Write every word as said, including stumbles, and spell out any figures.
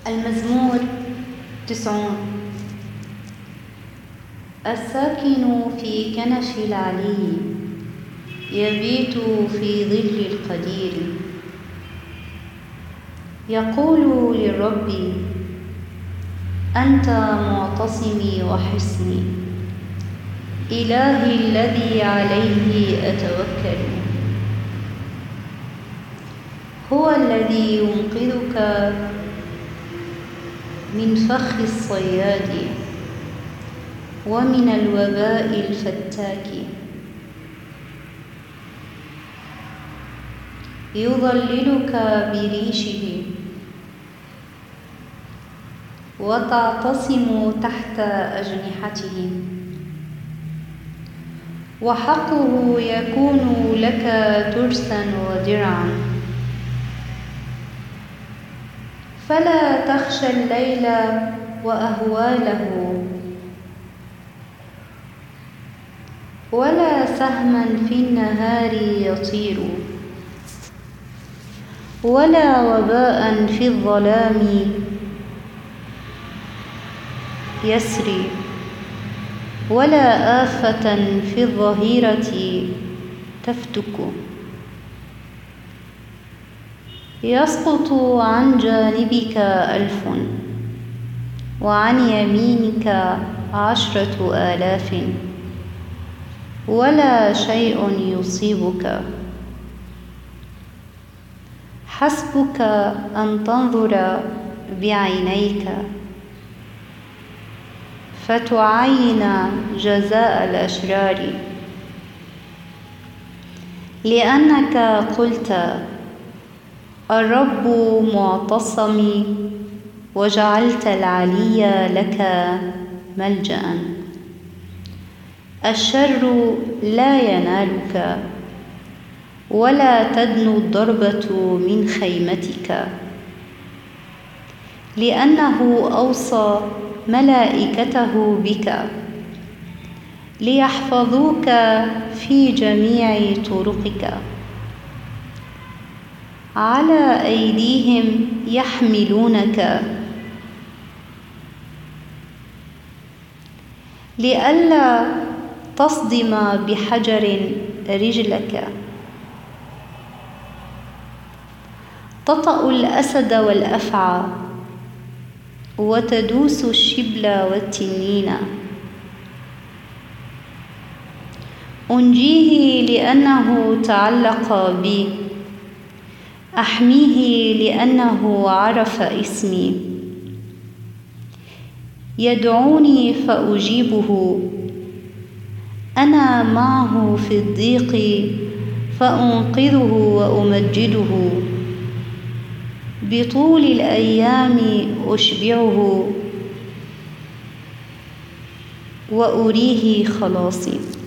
المزمور تسعون. الساكن في كنف العلي يبيت في ظل القدير، يقول للرب: أنت معتصمي وحصني، إلهي الذي عليه أتوكل. هو الذي ينقذك من فخ الصياد ومن الوباء الفتاك، يظللك بريشه وتعتصم تحت أجنحته، وحقه يكون لك ترسا ودرعا. فلا تخشى الليل وأهواله، ولا سهما في النهار يطير، ولا وباء في الظلام يسري، ولا آفة في الظهيرة تفتك. يسقط عن جانبك ألف وعن يمينك عشرة آلاف، ولا شيء يصيبك. حسبك أن تنظر بعينيك فتعين جزاء الأشرار، لأنك قلت: الرب معتصمي، وجعلت العلي لك ملجأ. الشر لا ينالك، ولا تدنو الضربة من خيمتك، لأنه أوصى ملائكته بك ليحفظوك في جميع طرقك. على أيديهم يحملونك، لئلا تصدم بحجر رجلك. تطأ الأسد والأفعى، وتدوس الشبل والتنين. أنجيه لأنه تعلق بي، أحميه لأنه عرف اسمي. يدعوني فأجيبه، أنا معه في الضيق فأنقذه وأمجده. بطول الأيام أشبعه وأريه خلاصي.